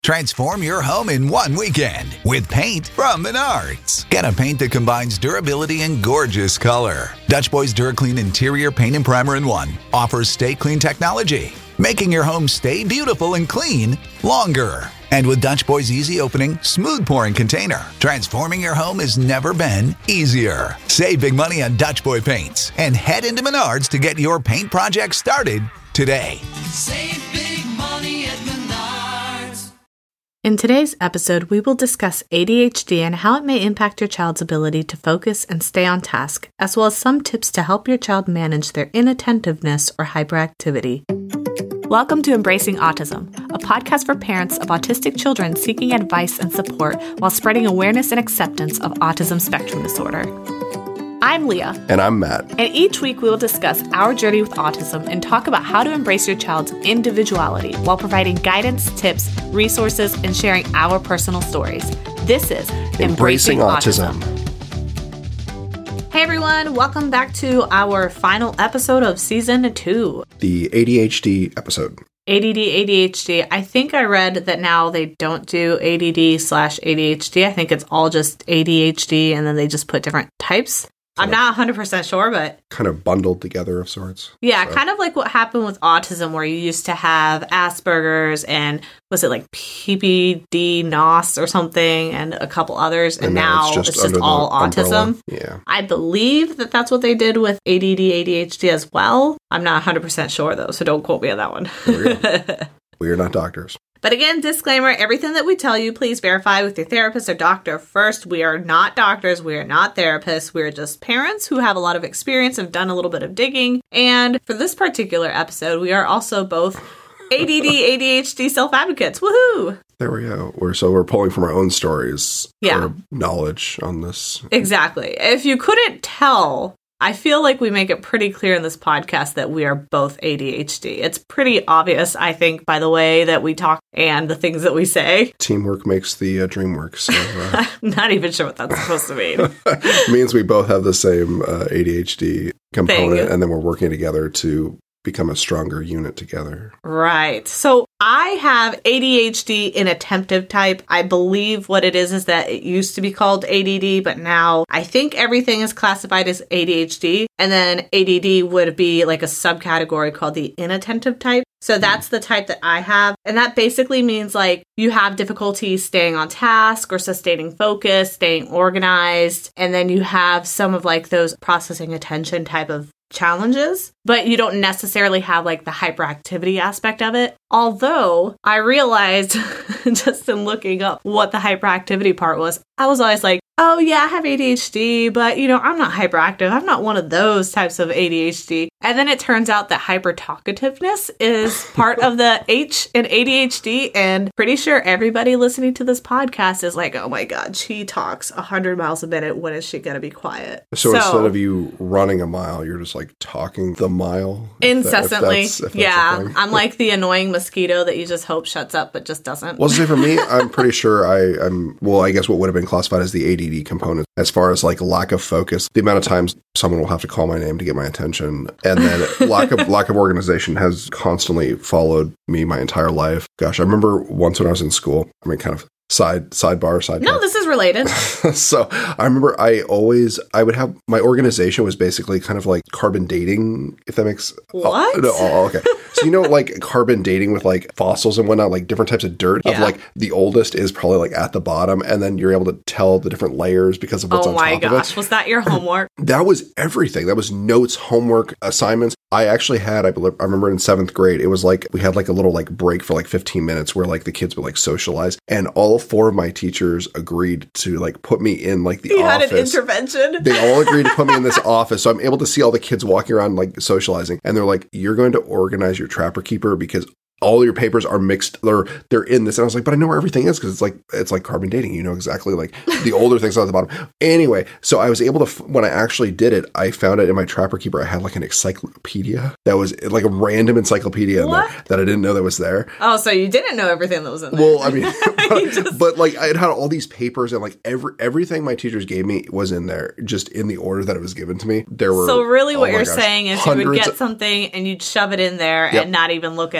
Transform your home in one weekend with paint from Menards. Get a paint that combines durability and gorgeous color. Dutch Boys DuraClean Interior Paint and Primer in One offers Stay Clean technology, making your home stay beautiful and clean longer. And with Dutch Boy's easy opening, smooth pouring container, transforming your home has never been easier. Save big money on Dutch Boy paints and head into Menards to get your paint project started today. Save big money at Menards. In today's episode, we will discuss ADHD and how it may impact your child's ability to focus and stay on task, as well as some tips to help your child manage their inattentiveness or hyperactivity. Welcome to Embracing Autism, a podcast for parents of autistic children seeking advice and support while spreading awareness and acceptance of autism spectrum disorder. I'm Leah. And I'm Matt. And each week we will discuss our journey with autism and talk about how to embrace your child's individuality while providing guidance, tips, resources, and sharing our personal stories. This is Embracing Autism. Hey everyone, welcome back to our final episode of Season 2. The ADHD episode. ADD, ADHD. I think I read that now they don't do ADD/ADHD. I think it's all just ADHD and then they just put different types. I'm not 100% sure, but... kind of bundled together of sorts. Yeah, so. Kind of like what happened with autism, where you used to have Asperger's and, was it like PPD, NOS or something, and a couple others, and now it's just all autism. Yeah. I believe that that's what they did with ADD, ADHD as well. I'm not 100% sure, though, so don't quote me on that one. We are not doctors. But again, disclaimer, everything that we tell you, please verify with your therapist or doctor first. We are not doctors. We are not therapists. We're just parents who have a lot of experience, have done a little bit of digging. And for this particular episode, we are also both ADD, ADHD self-advocates. Woohoo! There we go. We're pulling from our own stories for knowledge on this. Exactly. If you couldn't tell... I feel like we make it pretty clear in this podcast that we are both ADHD. It's pretty obvious, I think, by the way that we talk and the things that we say. Teamwork makes the dream work. So, I'm not even sure what that's supposed to mean. It means we both have the same ADHD component, and then we're working together to become a stronger unit together. Right. So I have ADHD inattentive type. I believe what it is that it used to be called ADD, but now I think everything is classified as ADHD. And then ADD would be like a subcategory called the inattentive type. So that's the type that I have. And that basically means like you have difficulty staying on task or sustaining focus, staying organized. And then you have some of like those processing attention type of challenges, but you don't necessarily have like the hyperactivity aspect of it. Although I realized just in looking up what the hyperactivity part was, I was always like, oh yeah, I have ADHD, but you know, I'm not hyperactive. I'm not one of those types of ADHD. And then it turns out that hypertalkativeness is part of the H in ADHD. And pretty sure everybody listening to this podcast is like, oh my God, she talks 100 miles a minute. When is she going to be quiet? So instead of you running a mile, you're just like talking the mile? Incessantly. If that's I'm like the annoying mosquito that you just hope shuts up, but just doesn't. Well, say for me, I'm pretty sure I guess what would have been classified as the ADD component as far as like lack of focus. The amount of times someone will have to call my name to get my attention, and then lack of organization has constantly followed me my entire life. Gosh, I remember once when I was in school, I mean, kind of sidebar. No, this is related. So I remember I would have, my organization was basically kind of like carbon dating, if that makes... What? Okay. So you know, like carbon dating with like fossils and whatnot, like different types of dirt of like the oldest is probably like at the bottom, and then you're able to tell the different layers because of what's on top of it. Oh my gosh, was that your homework? That was everything. That was notes, homework, assignments. I actually had, I remember in 7th grade, it was like, we had like a little like break for like 15 minutes where like the kids would like socialize, and all 4 of my teachers agreed to like put me in like the office. You had an intervention? They all agreed to put me in this office. So I'm able to see all the kids walking around like socializing, and they're like, you're going to organize your Trapper Keeper because all your papers are mixed. They're in this. And I was like, but I know where everything is because it's like carbon dating. You know exactly like the older things on the bottom. Anyway, so I was able to, when I actually did it, I found it in my Trapper Keeper. I had like an encyclopedia that was like a random encyclopedia in there that I didn't know that was there. Oh, so you didn't know everything that was in there. Well, I mean, but like it had all these papers, and like everything my teachers gave me was in there, just in the order that it was given to me. There were what you're saying is you would get something and you'd shove it in there and not even look at it. Yep.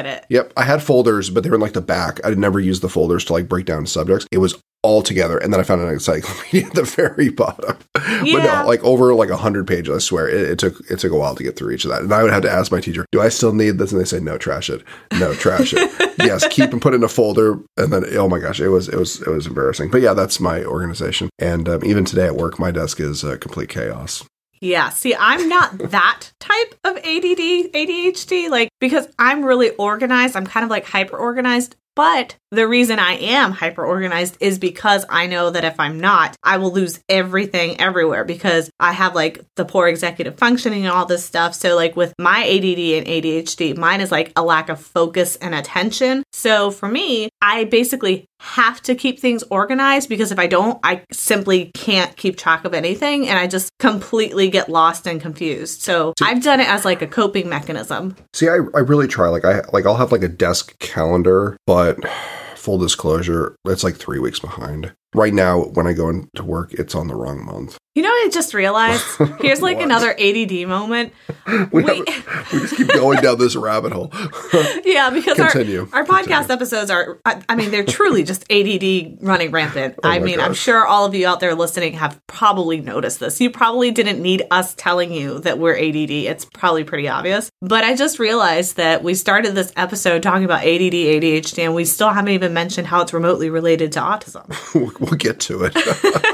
Yep. I had folders, but they were in like the back. I never used the folders to like break down subjects. It was all together. And then I found an encyclopedia at the very bottom. Yeah. But no, like over like 100 pages, I swear. It took a while to get through each of that. And I would have to ask my teacher, do I still need this? And they say, no, trash it. No, trash it. Yes, keep and put it in a folder. And then, oh my gosh, it was embarrassing. But yeah, that's my organization. And even today at work, my desk is complete chaos. Yeah, see, I'm not that type of ADHD, like, because I'm really organized. I'm kind of like hyper organized. But the reason I am hyper organized is because I know that if I'm not, I will lose everything everywhere because I have like the poor executive functioning and all this stuff. So like with my ADD and ADHD, mine is like a lack of focus and attention. So for me, I basically have to keep things organized because if I don't, I simply can't keep track of anything and I just completely get lost and confused. So I've done it as like a coping mechanism. See, I really try. I'll have like a desk calendar, but full disclosure, it's like 3 weeks behind. Right now, when I go into work, it's on the wrong month. You know what I just realized? Here's like another ADD moment. We just keep going down this rabbit hole. Yeah, because Continue. our podcast episodes are, I mean, they're truly just ADD running rampant. Oh I mean, gosh. I'm sure all of you out there listening have probably noticed this. You probably didn't need us telling you that we're ADD. It's probably pretty obvious. But I just realized that we started this episode talking about ADD, ADHD, and we still haven't even mentioned how it's remotely related to autism. We'll get to it.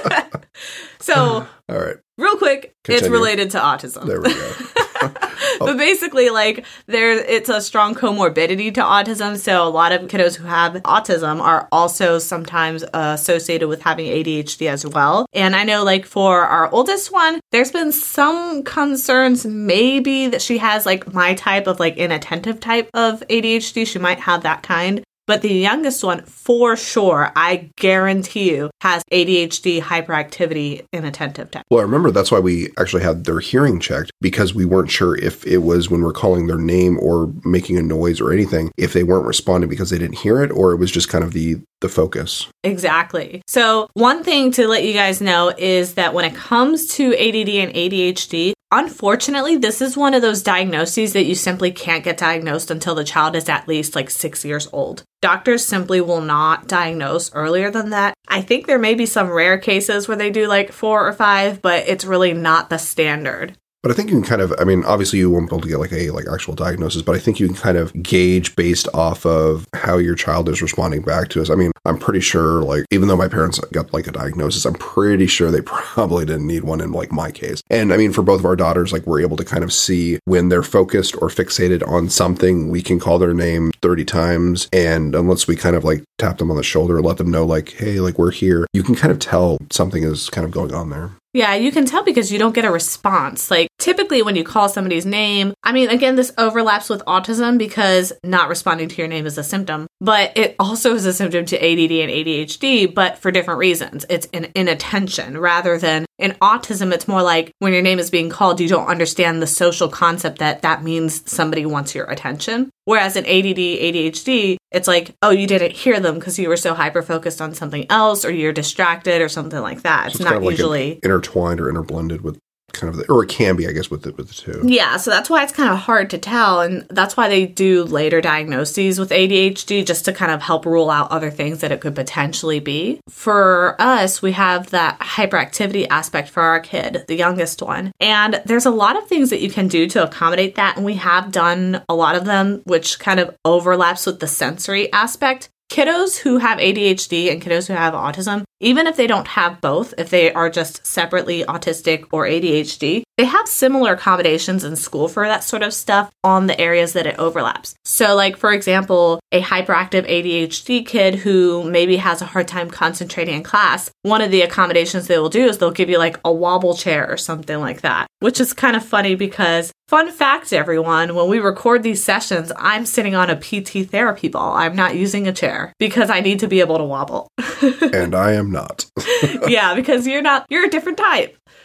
So, All right. real quick, Continue. It's related to autism. There we go. But basically, like, it's a strong comorbidity to autism. So a lot of kiddos who have autism are also sometimes associated with having ADHD as well. And I know, like, for our oldest one, there's been some concerns maybe that she has, like, my type of, like, inattentive type of ADHD. She might have that kind. But the youngest one, for sure, I guarantee you, has ADHD, hyperactivity, inattentive type. Well, I remember that's why we actually had their hearing checked because we weren't sure if it was when we're calling their name or making a noise or anything, if they weren't responding because they didn't hear it or it was just kind of the focus. Exactly. So one thing to let you guys know is that when it comes to ADD and ADHD, unfortunately, this is one of those diagnoses that you simply can't get diagnosed until the child is at least like 6 years old. Doctors simply will not diagnose earlier than that. I think there may be some rare cases where they do like 4 or 5, but it's really not the standard. But I think you can kind of, I mean, obviously you won't be able to get like a actual diagnosis, but I think you can kind of gauge based off of how your child is responding back to us. I mean, I'm pretty sure, like, even though my parents got like a diagnosis, I'm pretty sure they probably didn't need one in like my case. And I mean, for both of our daughters, like we're able to kind of see when they're focused or fixated on something, we can call their name 30 times. And unless we kind of like tap them on the shoulder, let them know like, hey, like we're here, you can kind of tell something is kind of going on there. Yeah, you can tell because you don't get a response. Like, typically when you call somebody's name, I mean, again, this overlaps with autism because not responding to your name is a symptom, but it also is a symptom to ADD and ADHD, but for different reasons. It's an inattention rather than in autism. It's more like when your name is being called, you don't understand the social concept that means somebody wants your attention. Whereas in ADD, ADHD, it's like, oh, you didn't hear them because you were so hyper-focused on something else or you're distracted or something like that. It's not kind of usually like intertwined or interblended with kind of or it can be, I guess, with the two. Yeah, so that's why it's kind of hard to tell. And that's why they do later diagnoses with ADHD just to kind of help rule out other things that it could potentially be. For us, we have that hyperactivity aspect for our kid, the youngest one. And there's a lot of things that you can do to accommodate that. And we have done a lot of them, which kind of overlaps with the sensory aspect. Kiddos who have ADHD and kiddos who have autism, even if they don't have both, if they are just separately autistic or ADHD, they have similar accommodations in school for that sort of stuff on the areas that it overlaps. So like, for example, a hyperactive ADHD kid who maybe has a hard time concentrating in class, one of the accommodations they will do is they'll give you like a wobble chair or something like that, which is kind of funny because fun fact, everyone, when we record these sessions, I'm sitting on a PT therapy ball. I'm not using a chair because I need to be able to wobble. And I am not. Yeah, because you're a different type.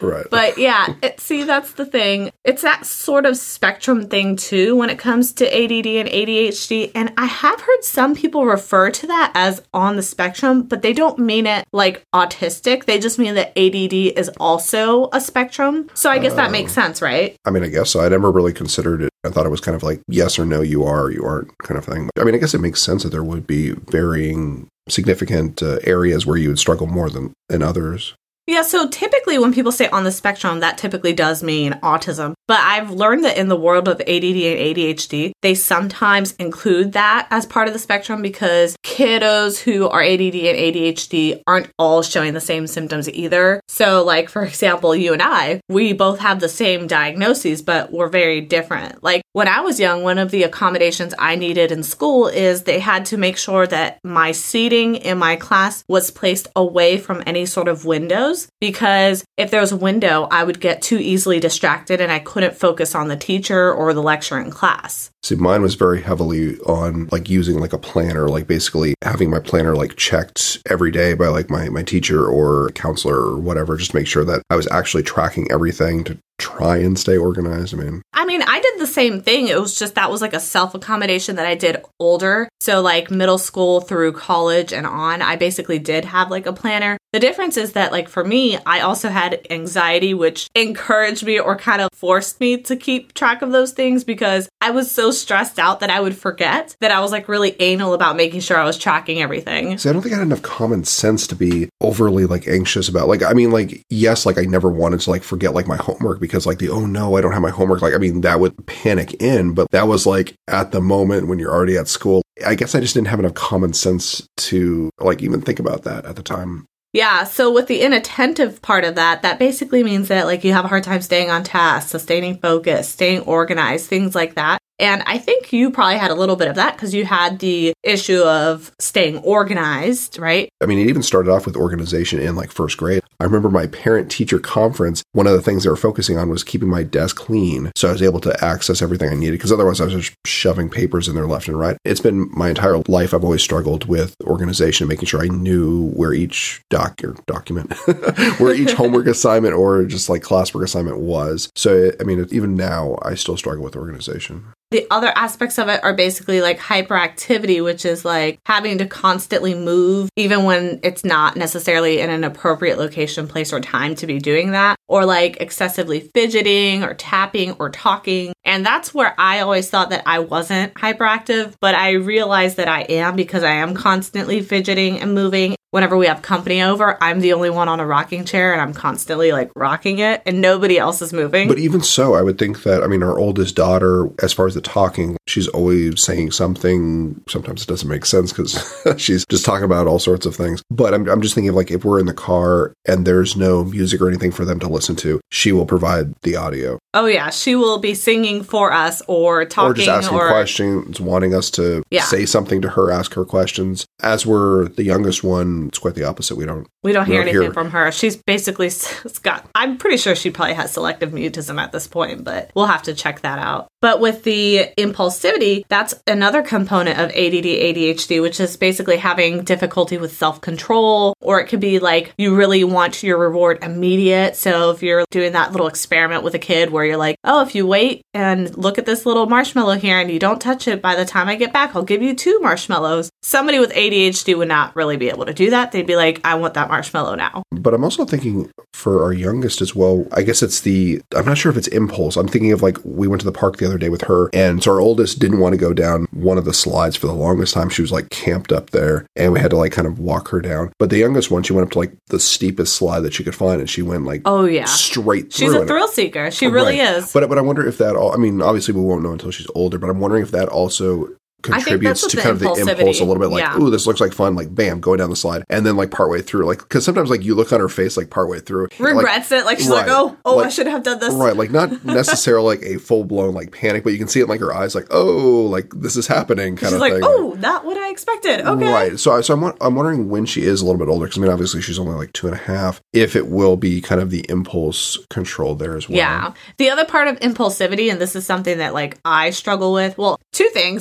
Right. But yeah, see, that's the thing. It's that sort of spectrum thing too when it comes to ADD and ADHD. And I have heard some people refer to that as on the spectrum, but they don't mean it like autistic. They just mean that ADD is also a spectrum. So I guess that makes sense, right? I mean, I guess so. I never really considered it. I thought it was kind of like yes or no, you are or you aren't kind of thing. I mean, I guess it makes sense that there would be varying significant areas where you would struggle more than others. Yeah, so typically when people say on the spectrum, that typically does mean autism. But I've learned that in the world of ADD and ADHD, they sometimes include that as part of the spectrum because kiddos who are ADD and ADHD aren't all showing the same symptoms either. So like, for example, you and I, we both have the same diagnoses, but we're very different. Like when I was young, one of the accommodations I needed in school is they had to make sure that my seating in my class was placed away from any sort of windows. Because if there was a window, I would get too easily distracted and I couldn't focus on the teacher or the lecture in class. See, mine was very heavily on like using like a planner, like basically having my planner like checked every day by like my teacher or counselor or whatever, just to make sure that I was actually tracking everything to try and stay organized. I mean, I did the same thing. It was just that was like a self-accommodation that I did older. So like middle school through college and on, I basically did have like a planner. The difference is that like for me, I also had anxiety, which encouraged me or kind of forced me to keep track of those things because I was so stressed out that I would forget that I was like really anal about making sure I was tracking everything. See, I don't think I had enough common sense to be overly like anxious about like, I mean, like, yes, like I never wanted to like forget like my homework because like oh no, I don't have my homework. Like, I mean, that would panic in, but that was like at the moment when you're already at school. I guess I just didn't have enough common sense to like even think about that at the time. Yeah, so with the inattentive part of that, that basically means that like you have a hard time staying on task, sustaining focus, staying organized, things like that. And I think you probably had a little bit of that because you had the issue of staying organized, right? I mean, it even started off with organization in like first grade. I remember my parent-teacher conference, one of the things they were focusing on was keeping my desk clean. So I was able to access everything I needed because otherwise I was just shoving papers in there left and right. It's been my entire life. I've always struggled with organization, making sure I knew where each document, where each homework assignment or just like classwork assignment was. So, I mean, even now I still struggle with organization. The other aspects of it are basically like hyperactivity, which is like having to constantly move, even when it's not necessarily in an appropriate location, place, or time to be doing that, or like excessively fidgeting or tapping or talking. And that's where I always thought that I wasn't hyperactive, but I realized that I am because I am constantly fidgeting and moving. Whenever we have company over, I'm the only one on a rocking chair and I'm constantly like rocking it and nobody else is moving. But even so, I would think that, I mean, our oldest daughter, as far as the talking, she's always saying something. Sometimes it doesn't make sense because she's just talking about all sorts of things. But I'm just thinking of like if we're in the car and there's no music or anything for them to listen to, she will provide the audio. Oh yeah, she will be singing for us or talking. Or just asking questions, wanting us to say something to her, ask her questions. As we're the youngest one, it's quite the opposite. We don't hear anything from her. She's basically got, I'm pretty sure she probably has selective mutism at this point, but we'll have to check that out. But with the impulsivity, that's another component of ADD, ADHD, which is basically having difficulty with self-control, or it could be like you really want your reward immediate. So if you're doing that little experiment with a kid where you're like, oh, if you wait and look at this little marshmallow here and you don't touch it by the time I get back, I'll give you 2 marshmallows. Somebody with ADHD would not really be able to do that. They'd be like, I want that marshmallow now. But I'm also thinking for our youngest as well, I guess it's I'm not sure if it's impulse. I'm thinking of like, we went to the park the other day with her. And so our oldest didn't want to go down one of the slides for the longest time. She was like camped up there and we had to like kind of walk her down. But the youngest one, she went up to like the steepest slide that she could find and she went like, oh yeah, straight through. She's a thrill seeker. She really is. But I wonder if that I mean, obviously we won't know until she's older, but I'm wondering if that also contributes to kind of the impulse a little bit, like, ooh, this looks like fun, like, bam, going down the slide, and then like partway through, like, because sometimes like you look on her face like partway through, regrets it, like she's like, oh, like, I should have done this, right? Like not necessarily like a full blown like panic, but you can see it in like her eyes, like, oh, like this is happening, kind she's of like, thing. Oh, not what I expected. Okay, right. So I'm wondering when she is a little bit older, because I mean, obviously she's only like 2.5, if it will be kind of the impulse control there as well. Yeah. The other part of impulsivity, and this is something that like I struggle with. Well, 2 things. I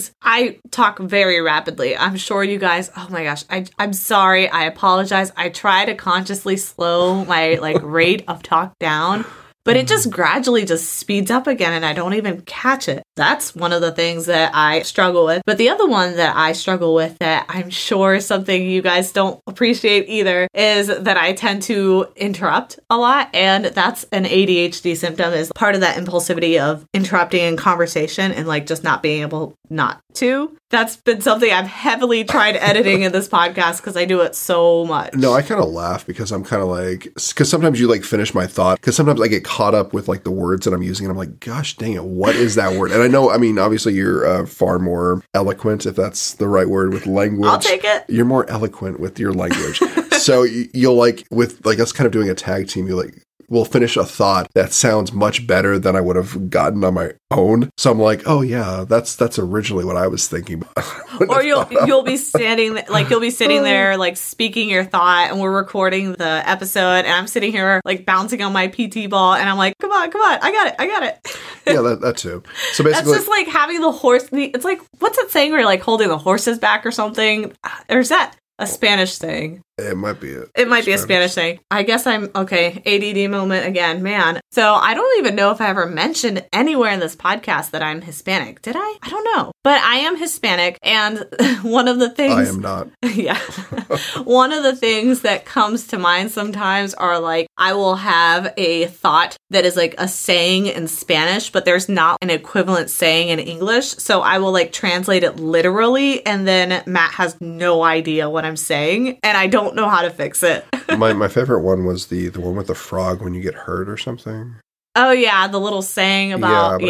I talk very rapidly. I'm sure you guys, oh my gosh, I'm sorry. I apologize. I try to consciously slow my rate of talk down, but it just gradually just speeds up again and I don't even catch it. That's one of the things that I struggle with. But the other one that I struggle with that I'm sure is something you guys don't appreciate either is that I tend to interrupt a lot. And that's an ADHD symptom, is part of that impulsivity of interrupting in conversation and just not being able not to. That's been something I've heavily tried editing in this podcast because I do it so much. No, I kind of laugh because I'm kind of because sometimes you finish my thought, because sometimes I get caught up with the words that I'm using and I'm like, gosh dang it, what is that word? And I know, obviously you're far more eloquent, if that's the right word, with language. I'll take it. You're more eloquent with your language. So you'll with us kind of doing a tag team, we'll finish a thought that sounds much better than I would have gotten on my own. So I'm like, oh yeah, that's originally what I was thinking. Or you'll be standing you'll be sitting there speaking your thought, and we're recording the episode, and I'm sitting here bouncing on my PT ball, and I'm like, come on, I got it. Yeah, that too. So basically, that's just having the horse. It's what's that saying where you're holding the horse's back or something? Or is that a Spanish thing? It might be a Spanish thing. I guess I'm okay. ADD moment again, man. So I don't even know if I ever mentioned anywhere in this podcast that I'm Hispanic. Did I? I don't know. But I am Hispanic, and one of the things I am not. Yeah. One of the things that comes to mind sometimes are I will have a thought that is a saying in Spanish, but there's not an equivalent saying in English. So I will translate it literally, and then Matt has no idea what I'm saying, and I don't know how to fix it. My favorite one was the one with the frog when you get hurt or something. Oh yeah, the little saying about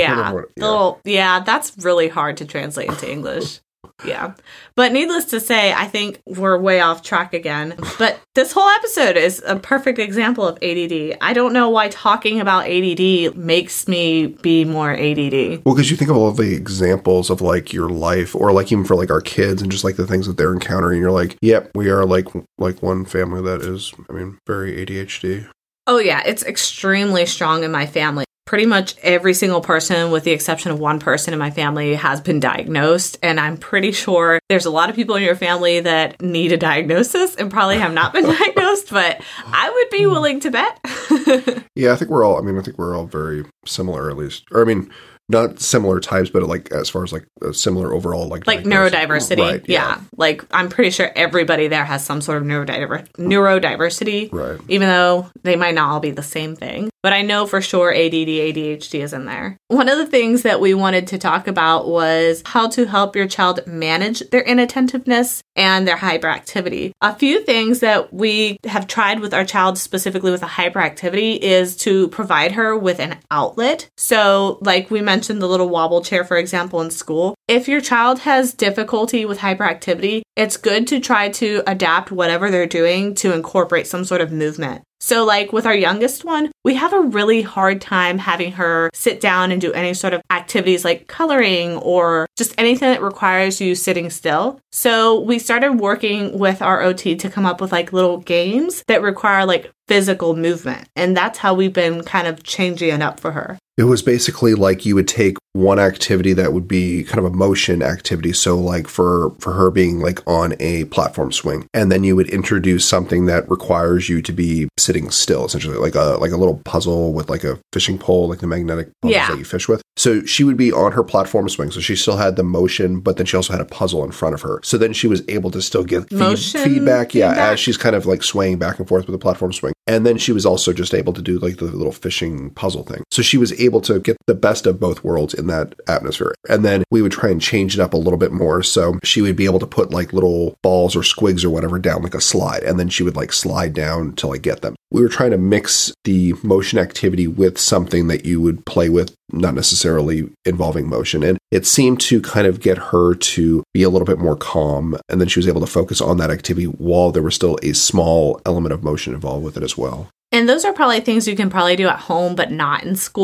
that's really hard to translate into English. Yeah. But needless to say, I think we're way off track again. But this whole episode is a perfect example of ADD. I don't know why talking about ADD makes me be more ADD. Well, because you think of all the examples of your life, or even for our kids and just the things that they're encountering. You're like, yep, we are like one family that is, very ADHD. Oh yeah, it's extremely strong in my family. Pretty much every single person, with the exception of one person in my family, has been diagnosed. And I'm pretty sure there's a lot of people in your family that need a diagnosis and probably have not been diagnosed, but I would be willing to bet. Yeah, I think we're all very similar, at least. Or, not similar types, but as far as a similar overall neurodiversity. Right, yeah. I'm pretty sure everybody there has some sort of neurodiversity. Right. Even though they might not all be the same thing. But I know for sure ADD, ADHD is in there. One of the things that we wanted to talk about was how to help your child manage their inattentiveness and their hyperactivity. A few things that we have tried with our child, specifically with a hyperactivity, is to provide her with an outlet. So we mentioned the little wobble chair, for example, in school. If your child has difficulty with hyperactivity, it's good to try to adapt whatever they're doing to incorporate some sort of movement. So with our youngest one, we have a really hard time having her sit down and do any sort of activities like coloring or just anything that requires you sitting still. So we started working with our OT to come up with little games that require physical movement. And that's how we've been kind of changing it up for her. It was basically you would take one activity that would be kind of a motion activity. So for her being on a platform swing, and then you would introduce something that requires you to be sitting still, essentially like a little puzzle with a fishing pole, the magnetic puzzles that you fish with. So she would be on her platform swing. So she still had the motion, but then she also had a puzzle in front of her. So then she was able to still get feedback. Yeah, as she's kind of swaying back and forth with the platform swing. And then she was also just able to do the little fishing puzzle thing. So she was able to get the best of both worlds in that atmosphere. And then we would try and change it up a little bit more. So she would be able to put little balls or squigs or whatever down a slide. And then she would slide down to get them. We were trying to mix the motion activity with something that you would play with, not necessarily involving motion. And it seemed to kind of get her to be a little bit more calm. And then she was able to focus on that activity while there was still a small element of motion involved with it as well. And those are probably things you can probably do at home, but not in school.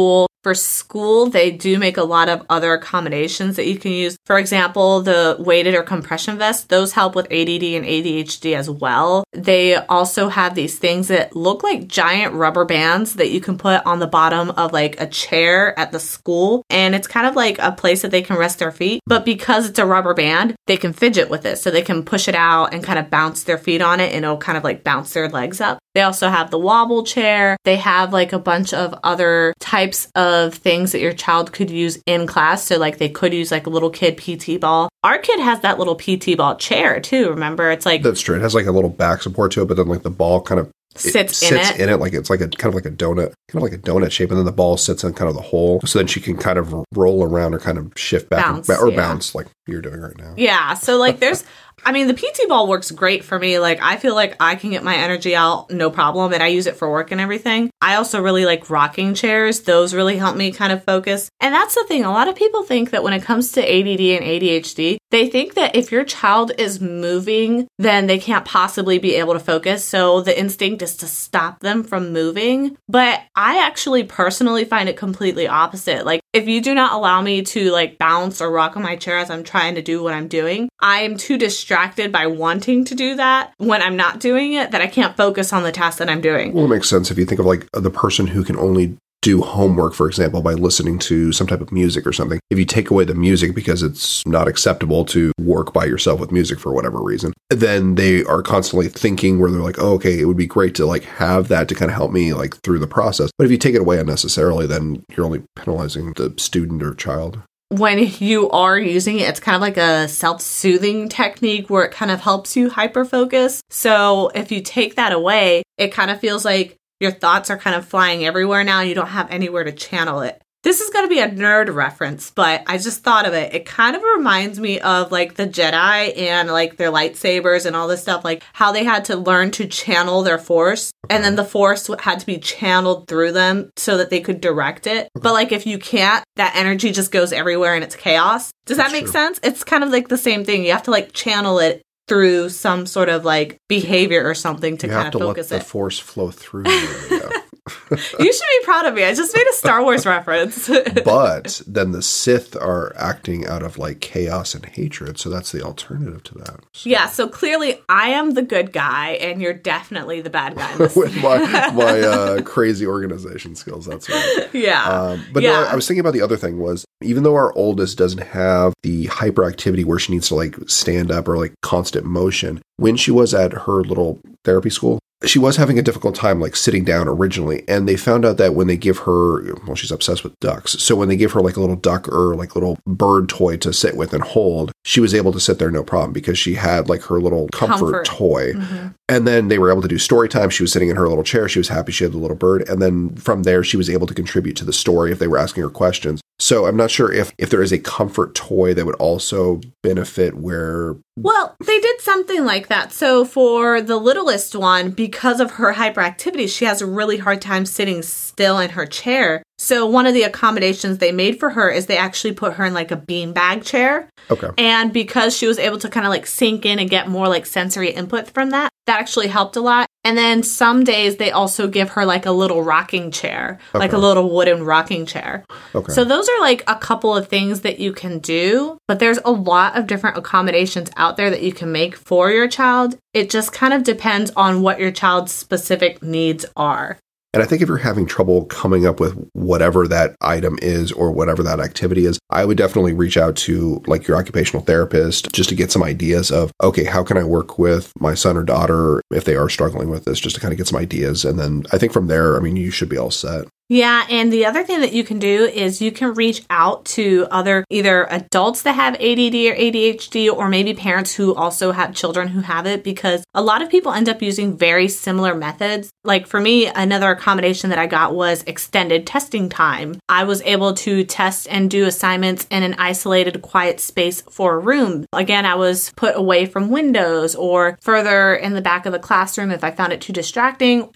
For school, they do make a lot of other accommodations that you can use. For example, the weighted or compression vests, those help with ADD and ADHD as well. They also have these things that look like giant rubber bands that you can put on the bottom of like a chair at the school. And it's kind of like a place that they can rest their feet. But because it's a rubber band, they can fidget with it. So they can push it out and kind of bounce their feet on it, and it'll kind of like bounce their legs up. They also have the wobble chair. They have like a bunch of other types of things that your child could use in class. So like they could use like a little kid PT ball. Our kid has that little PT ball chair too. Remember, it's like, that's true. It has like a little back support to it, but then like the ball kind of sits in it. Like it's like a kind of like a donut shape, and then the ball sits in kind of the hole, so then she can kind of roll around or kind of shift back bounce like you're doing right now. Yeah. So like there's the PT ball works great for me. Like, I feel like I can get my energy out, no problem, and I use it for work and everything. I also really like rocking chairs. Those really help me kind of focus. And that's the thing. A lot of people think that when it comes to ADD and ADHD, they think that if your child is moving, then they can't possibly be able to focus. So the instinct is to stop them from moving. But I actually personally find it completely opposite. Like, if you do not allow me to like bounce or rock on my chair as I'm trying to do what I'm doing, I am too distracted by wanting to do that when I'm not doing it that I can't focus on the task that I'm doing. Well, it makes sense if you think of like the person who can only do homework, for example, by listening to some type of music or something. If you take away the music because it's not acceptable to work by yourself with music for whatever reason, then they are constantly thinking where they're like, oh, okay, it would be great to like have that to kind of help me like through the process. But if you take it away unnecessarily, then you're only penalizing the student or child. When you are using it, it's kind of like a self-soothing technique where it kind of helps you hyper-focus. So if you take that away, it kind of feels like your thoughts are kind of flying everywhere now. You don't have anywhere to channel it. This is going to be a nerd reference, but I just thought of it. It kind of reminds me of like the Jedi and like their lightsabers and all this stuff, like how they had to learn to channel their force. And then the force had to be channeled through them so that they could direct it. But like if you can't, that energy just goes everywhere and it's chaos. Does that make sense? It's kind of like the same thing. You have to like channel it through some sort of like behavior or something to kind of focus it. You have to let the force flow through you. You should be proud of me. I just made a Star Wars reference. But then the Sith are acting out of like chaos and hatred, so that's the alternative to that. So. Yeah, so clearly I am the good guy, and you're definitely the bad guy. With my crazy organization skills, that's right. Yeah. But no, I was thinking about the other thing was, even though our oldest doesn't have the hyperactivity where she needs to like stand up or like constant motion, when she was at her little therapy school, she was having a difficult time like sitting down originally, and they found out that when they give her, well, she's obsessed with ducks, so when they give her like a little duck or like little bird toy to sit with and hold, she was able to sit there no problem because she had like her little comfort toy. Mm-hmm. And then they were able to do story time. She was sitting in her little chair. She was happy she had the little bird. And then from there, she was able to contribute to the story if they were asking her questions. So I'm not sure if there is a comfort toy that would also benefit where... Well, they did something like that. So for the littlest one, because of her hyperactivity, she has a really hard time sitting still in her chair. So one of the accommodations they made for her is they actually put her in like a beanbag chair. Okay. And because she was able to kind of like sink in and get more like sensory input from that actually helped a lot. And then some days they also give her like a little rocking chair, like a little wooden rocking chair. Okay. So those are like a couple of things that you can do, but there's a lot of different accommodations out there that you can make for your child. It just kind of depends on what your child's specific needs are. And I think if you're having trouble coming up with whatever that item is or whatever that activity is, I would definitely reach out to like your occupational therapist just to get some ideas of, okay, how can I work with my son or daughter if they are struggling with this, just to kind of get some ideas. And then I think from there, I mean, you should be all set. Yeah, and the other thing that you can do is you can reach out to other either adults that have ADD or ADHD, or maybe parents who also have children who have it, because a lot of people end up using very similar methods. Like for me, another accommodation that I got was extended testing time. I was able to test and do assignments in an isolated, quiet space for a room. Again, I was put away from windows or further in the back of the classroom if I found it too distracting, or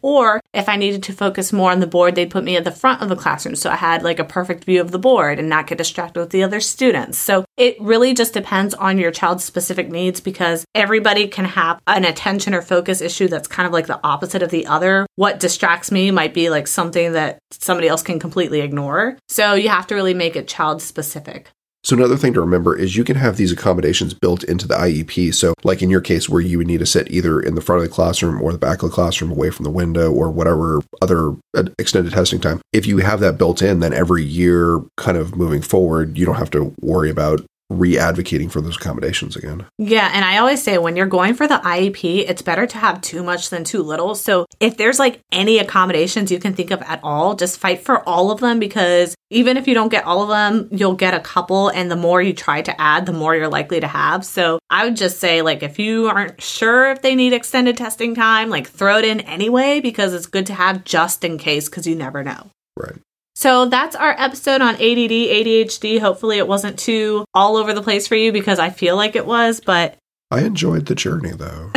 if I needed to focus more on the board, they'd put me at the front of the classroom so I had like a perfect view of the board and not get distracted with the other students. So it really just depends on your child's specific needs, because everybody can have an attention or focus issue that's kind of like the opposite of the other. What distracts me might be like something that somebody else can completely ignore. So you have to really make it child specific. So another thing to remember is you can have these accommodations built into the IEP. So like in your case where you would need to sit either in the front of the classroom or the back of the classroom away from the window or whatever other extended testing time, if you have that built in, then every year kind of moving forward, you don't have to worry about re-advocating for those accommodations again. Yeah, and I always say when you're going for the IEP, it's better to have too much than too little. So if there's like any accommodations you can think of at all, just fight for all of them, because even if you don't get all of them, you'll get a couple, and the more you try to add, the more you're likely to have. So I would just say, like, if you aren't sure if they need extended testing time, like throw it in anyway, because it's good to have just in case, because you never know. Right. So that's our episode on ADD, ADHD. Hopefully it wasn't too all over the place for you, because I feel like it was, but I enjoyed the journey though.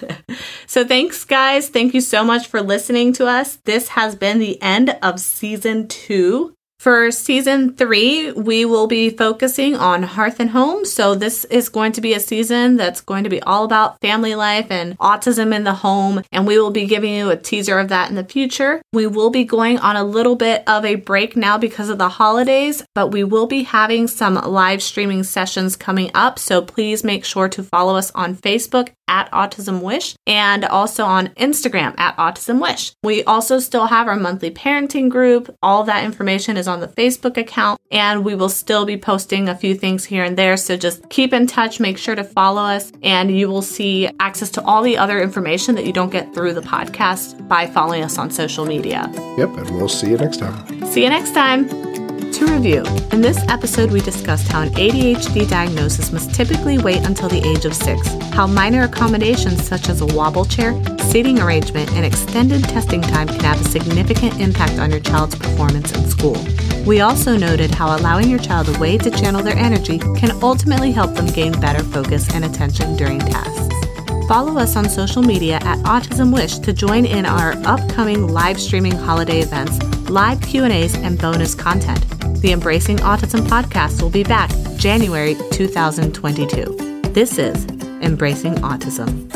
So thanks, guys. Thank you so much for listening to us. This has been the end of season 2. For season 3, we will be focusing on Hearth and Home. So this is going to be a season that's going to be all about family life and autism in the home. And we will be giving you a teaser of that in the future. We will be going on a little bit of a break now because of the holidays, but we will be having some live streaming sessions coming up. So please make sure to follow us on Facebook at Autism Wish and also on Instagram at Autism Wish. We also still have our monthly parenting group. All that information is on the Facebook account, and we will still be posting a few things here and there. So just keep in touch, make sure to follow us, and you will see access to all the other information that you don't get through the podcast by following us on social media. Yep, and we'll see you next time. See you next time. To review, in this episode we discussed how an ADHD diagnosis must typically wait until the age of 6, how minor accommodations such as a wobble chair, seating arrangement, and extended testing time can have a significant impact on your child's performance in school. We also noted how allowing your child a way to channel their energy can ultimately help them gain better focus and attention during tasks. Follow us on social media at Autism Wish to join in our upcoming live streaming holiday events, live Q&As, and bonus content. The Embracing Autism podcast will be back January 2022. This is Embracing Autism.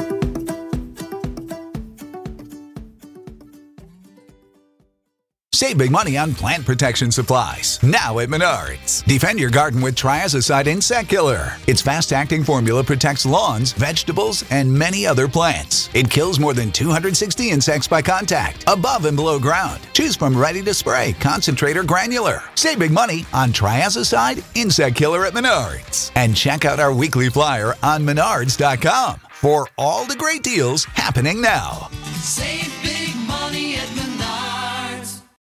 Save big money on plant protection supplies, now at Menards. Defend your garden with Triazicide Insect Killer. Its fast-acting formula protects lawns, vegetables, and many other plants. It kills more than 260 insects by contact, above and below ground. Choose from ready to spray, concentrate, or granular. Save big money on Triazicide Insect Killer at Menards. And check out our weekly flyer on menards.com for all the great deals happening now. Save